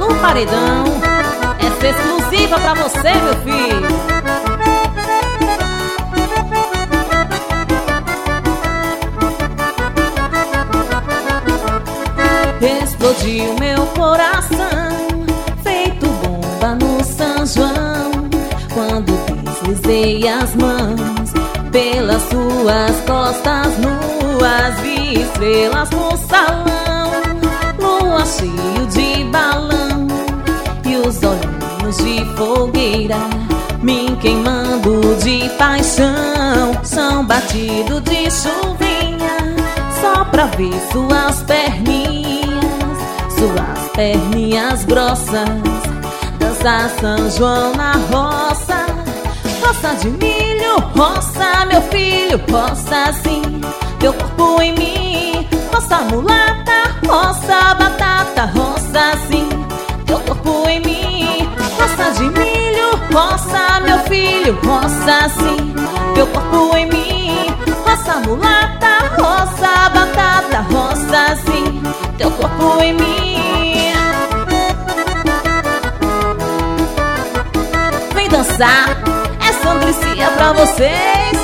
no paredão. Essa é exclusiva pra você, meu filho. Explodiu meu coração, feito bomba no São João, quando deslizei as mãos pelas suas costas nuas. Vi estrelas no salão, lua cheio de balão, e os olhinhos de fogueira me queimando de paixão. Chão batido de chuvinha, só pra ver suas perninhas grossas. Dançar São João na roça, roça de milho, roça, meu filho, roça sim, teu corpo em mim. Roça mulata, roça batata, roça sim, teu corpo em mim. Roça de milho, roça, meu filho, roça sim, teu corpo em mim. Roça mulata, roça batata, roça sim, teu corpo em mim. Vem dançar, essa Andricia pra vocês.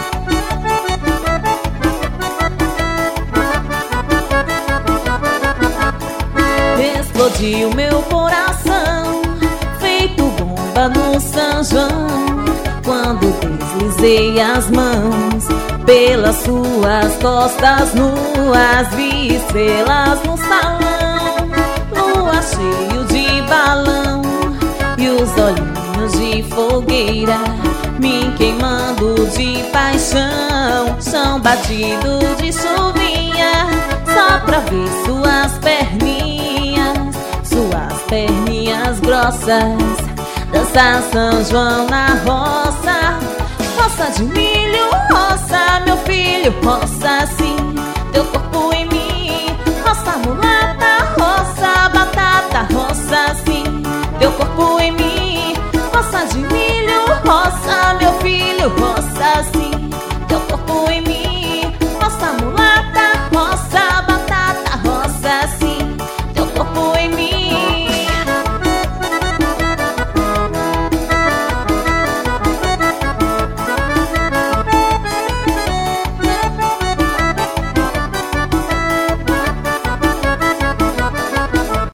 Explodiu meu coração, feito bomba no São João, quando deslizei as mãos pelas suas costas nuas. Vi estrelas no salão, lua cheio de balão, e os olhinhos de fogueira me queimando de paixão. Chão batido de chuvinha, só pra ver suas perninhas grossas. Dançar São João na roça, roça de milho, roça